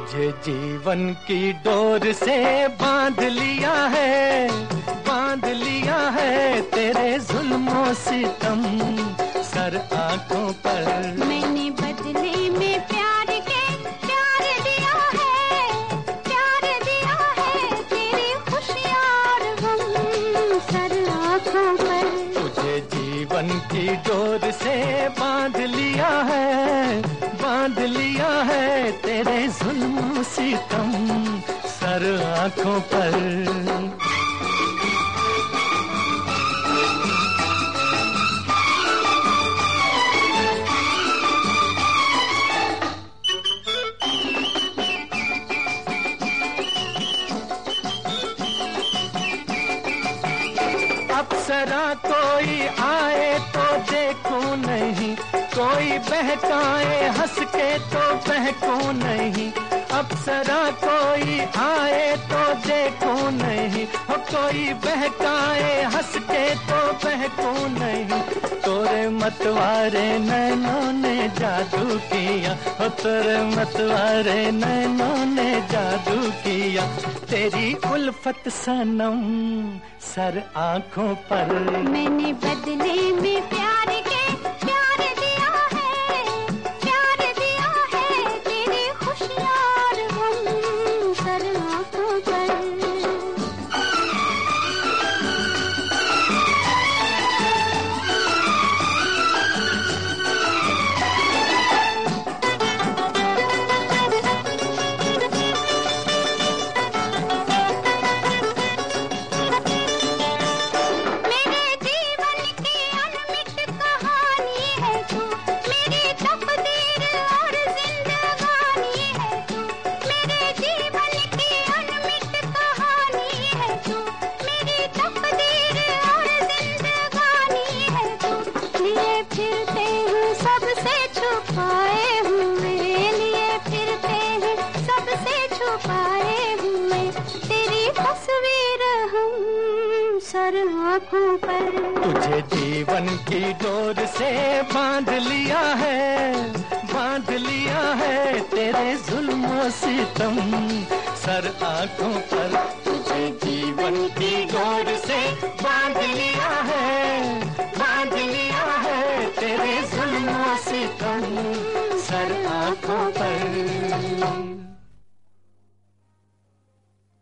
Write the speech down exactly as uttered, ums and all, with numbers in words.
तुझे जीवन की डोर से बांध लिया है, बांध लिया है तेरे जुल्मों सितम सर आंखों पर। मैंने बदले में प्यार के प्यार दिया है, प्यार दिया है तेरी खुशियाँ और गम सर आंखों पर। तुझे जीवन की डोर से बांध लिया है, बांध लिया है तेरे जुल्म सितम सर आंखों पर। अप्सरा कोई आए तो देखूं नहीं, कोई बहकाए हंस के तो बहकूं नहीं। अप्सरा कोई आए तो देखूं नहीं, हो कोई बहकाए हंस के तो बहकूं नहीं। तोरे मतवारे नैनों ने जादू किया, हो तोरे मतवारे नैनों ने जादू किया। तेरी उल्फत सनम सर आंखों पर। मैंने बदले में प्यार के प्यार दिया है, प्यार दिया है तेरी खुशियाँ और गम सर आंखों पर। सर आँखों पर। तुझे जीवन की डोर से बांध लिया है, बांध लिया है तेरे जुल्म सितम सर आँखों पर। तुझे जीवन की डोर से बांध लिया है, बांध लिया है तेरे जुल्म सितम सर आँखों पर।